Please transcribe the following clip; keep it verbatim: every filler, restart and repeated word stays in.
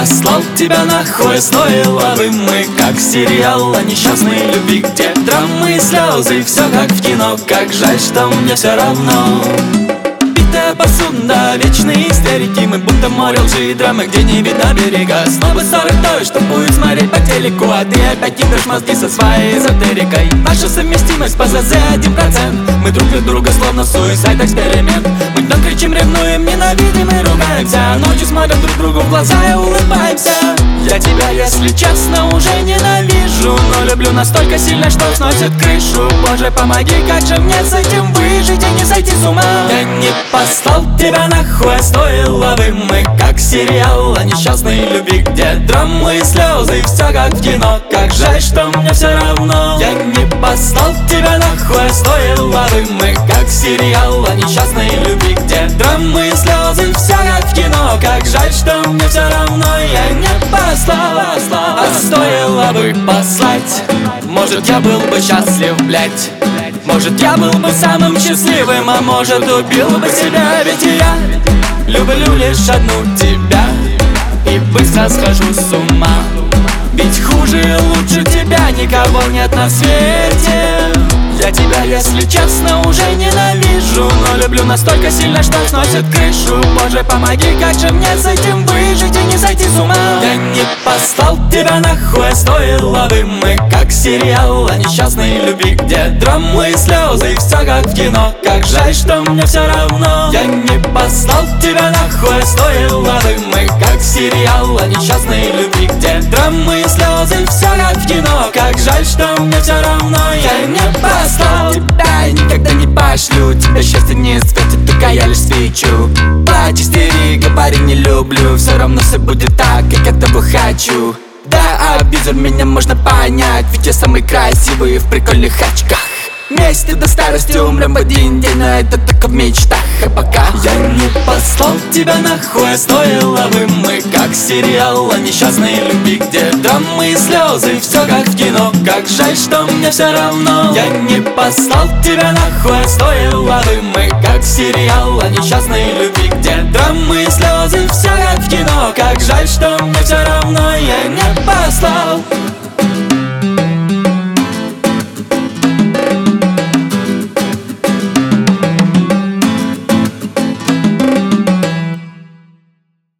послал тебя нахуй. Стоило бы мы, как сериал о несчастной любви, где драмы и слезы, все как в кино. Как жаль, что мне все равно. Битая посуда, вечные истерики, мы будто море лжи и драмы, где не видно берега. Снова ссоры той, что будет смотреть по телеку, а ты опять кидаешь мозги со своей эзотерикой. Наша совместимость по ЗЗ один процент. Мы друг для друга словно суицид эксперимент. Мы днем кричим, ревнуем, ненавидим и ругаемся, а ночью смотрим друг другу в глаза и улыбаемся. Я тебя, если честно, уже ненавижу, но люблю настолько сильно, что сносит крышу. Боже, помоги, как же мне с этим выжить и не сойти с ума. Я не послал тебя нахуй, стоило бы мы, как сериал о несчастной любви, где драмы и слезы, все как в кино. Как жаль, что мне все равно. Я не послал тебя нахуй, стоило бы мы, как сериал о несчастной любви, где драмы и слезы, все как в кино. Как жаль, что мне все равно. Я не послал, а стоило бы послать. Может, я был бы счастлив, блять. Может, я был бы самым счастливым, а может, убил бы себя. Ведь я люблю лишь одну тебя и быстро схожу с ума. Ведь хуже и лучше тебя никого нет на свете. Я тебя, если честно, уже ненавижу, но люблю настолько сильно, что сносит крышу. Боже, помоги, как же мне с этим выжить и не сойти с ума. Я не послал тебя нахуй, стоило бы мы, как сериал о несчастной любви, где драмы и слезы, и все как в кино. Как жаль, что мне все равно. Я не послал тебя нахуй, стоило бы мы, как сериал о несчастной любви, где драмы и слезы, и все как в кино. Как жаль, что мне все равно. Я не послал тебя и никогда не пошлю. Тебя счастье не светит, только я лишь свечу. Плачь, истери, говори не люблю, все равно все будет так, как я того хочу. Да, абьюзер, меня можно понять, ведь я самый красивый в прикольных очках. Вместе до старости умрем в один день, но это только в мечтах. А пока я не послал тебя нахуй, стоило бы мы, как сериал о несчастной любви, где драмы и слезы, все как в кино. Как жаль, что мне все равно. Я не послал тебя нахуй, стоило бы мы, как сериал о несчастной любви, где драмы и слезы, все как в кино. Как жаль, что мне все равно. Я не послал.